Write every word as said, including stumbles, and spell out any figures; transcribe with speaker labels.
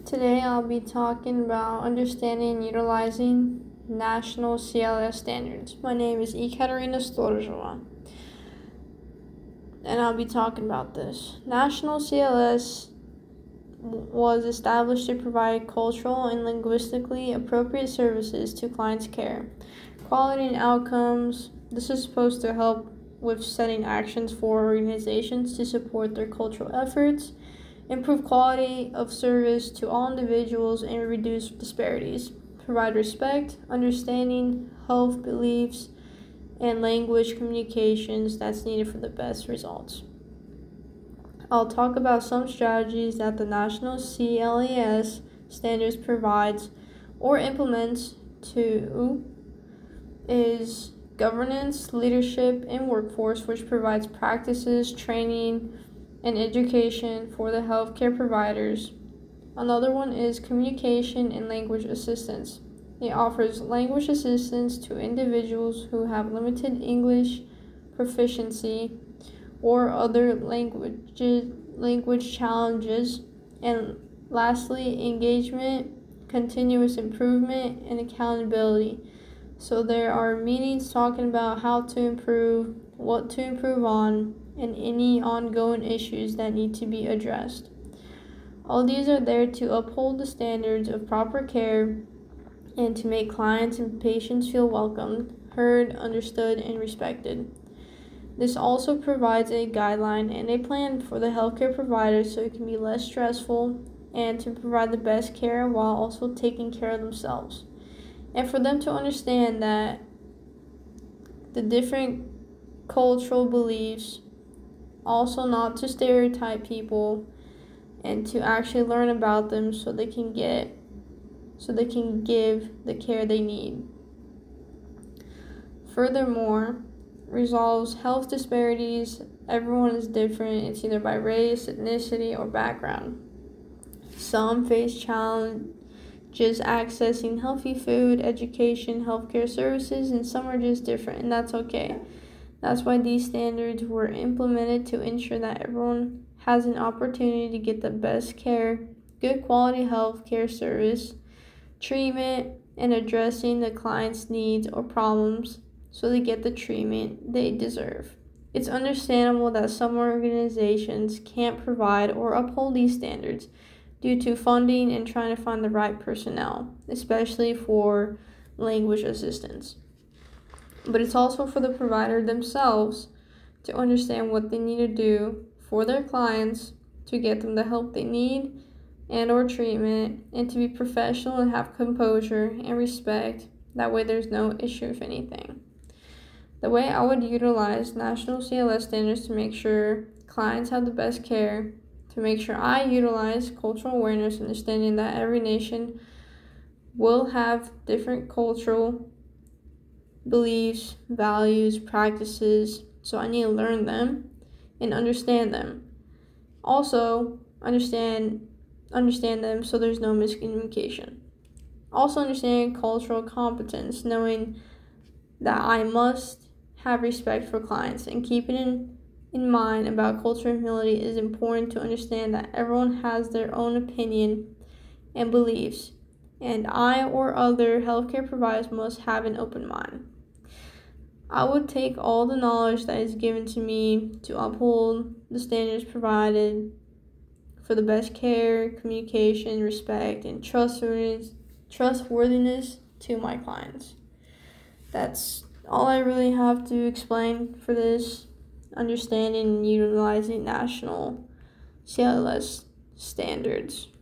Speaker 1: Today I'll be talking about understanding and utilizing national C L S standards. My name is Ekaterina Storozhova, and I'll be talking about this. National C L S was established to provide cultural and linguistically appropriate services to clients' care. Quality and outcomes. This is supposed to help with setting actions for organizations to support their cultural efforts, improve quality of service to all individuals, and reduce disparities. Provide respect, understanding, health beliefs, and language communications that's needed for the best results. I'll talk about some strategies that the National C L E S standards provides or implements to is governance, leadership, and workforce, which provides practices, training, and education for the healthcare providers. Another one is communication and language assistance. It offers language assistance to individuals who have limited English proficiency or other language language challenges. And lastly, engagement, continuous improvement, and accountability. So there are meetings talking about how to improve, what to improve on, and any ongoing issues that need to be addressed. All these are there to uphold the standards of proper care and to make clients and patients feel welcomed, heard, understood, and respected. This also provides a guideline and a plan for the healthcare providers so it can be less stressful and to provide the best care while also taking care of themselves. And for them to understand that the different cultural beliefs, also not to stereotype people, and to actually learn about them so they can get so they can give the care they need. Furthermore, resolves health disparities. Everyone is different. It's either by race, ethnicity, or background. Some face challenges accessing healthy food, education, healthcare services, and some are just different, and that's okay. That's why these standards were implemented to ensure that everyone has an opportunity to get the best care, good quality health care service, treatment, and addressing the client's needs or problems so they get the treatment they deserve. It's understandable that some organizations can't provide or uphold these standards due to funding and trying to find the right personnel, especially for language assistance. But it's also for the provider themselves to understand what they need to do for their clients to get them the help they need and or treatment, and to be professional and have composure and respect. That way there's no issue if anything. The way I would utilize national C L S standards to make sure clients have the best care, to make sure I utilize cultural awareness, understanding that every nation will have different cultural beliefs, values, practices, so I need to learn them and understand them. Also, understand understand them so there's no miscommunication. Also, understanding cultural competence, knowing that I must have respect for clients, and keeping in, in mind about cultural humility is important to understand that everyone has their own opinion and beliefs, and I or other healthcare providers must have an open mind. I would take all the knowledge that is given to me to uphold the standards provided for the best care, communication, respect, and trustworthiness, trustworthiness to my clients. That's all I really have to explain for this, understanding and utilizing national C L S standards.